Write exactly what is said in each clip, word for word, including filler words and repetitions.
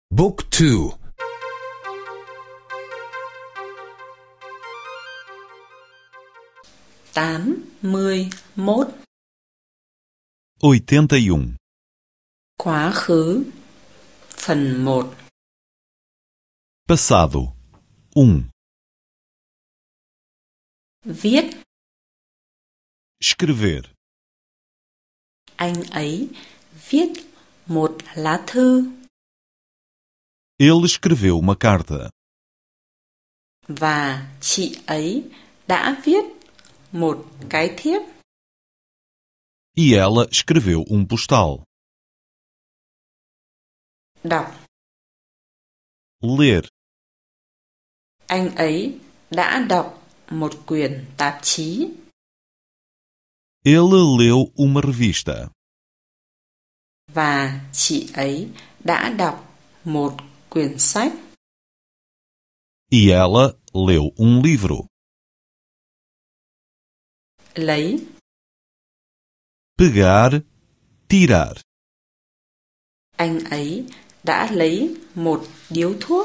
Book two. tám mươi mốt. oitenta e um. Quá khứ. Phần một. Passado. Um. Viết. Escrever. Anh ấy viết một lá thư. Ele escreveu uma carta. Và chị ấy đã viết một cái thiếp. E ela escreveu um postal. Đọc. Ler. Anh ấy đã đọc một quyển tạp chí. Ele leu uma revista. Và chị ấy đã đọc một quyển sách. E ela leu um livro. Lấy. Pegar, tirar. Anh ấy đã lấy một điếu thuốc.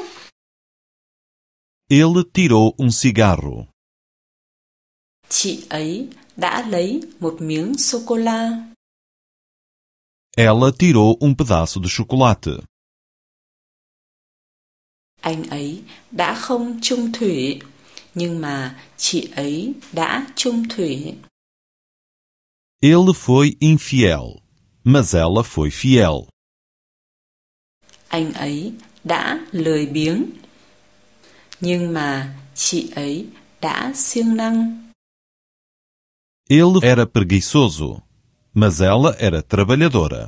Ele tirou um cigarro. Chị ấy đã lấy một miếng sô-cô-la. Ela tirou um pedaço de chocolate. Anh ấy đã không chung thủy, nhưng mà chị ấy đã chung thủy. Ele foi infiel, mas ela foi fiel. Anh ấy đã lười biếng, nhưng mà chị ấy đã siêng năng. Ele era preguiçoso, mas ela era trabalhadora.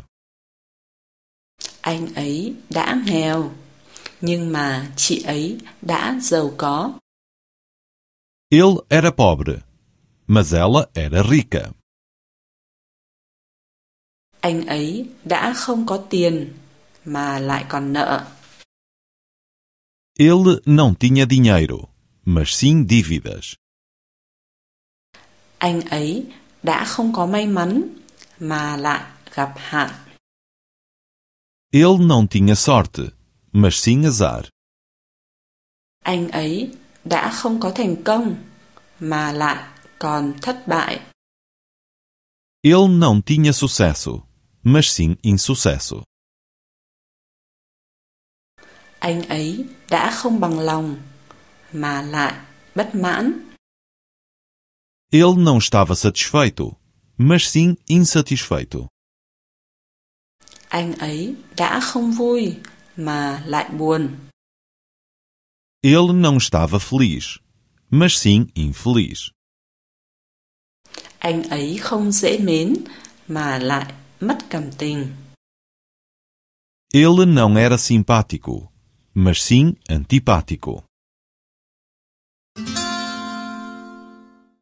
Anh ấy đã nghèo, nhưng mà chị ấy đã giàu có. Ele era pobre, mas ela era rica. Anh ấy đã không có tiền mà lại còn nợ. Ele não tinha dinheiro, mas sim dívidas. Anh ấy đã không có may mắn mà lại gặp hạn. Ele não tinha sorte, mas sim azar. Anh ấy đã không có thành công mà lại còn thất bại. Ele não tinha sucesso, mas sim insucesso. Anh ấy đã không bằng lòng mà lại bất mãn. Ele não estava satisfeito, mas sim insatisfeito. Anh ấy đã không vui mà lại buồn. Ele não estava feliz, mas sim infeliz. Anh ấy không dễ mến mà lại mất cảm tình. Ele não era simpático, mas sim antipático.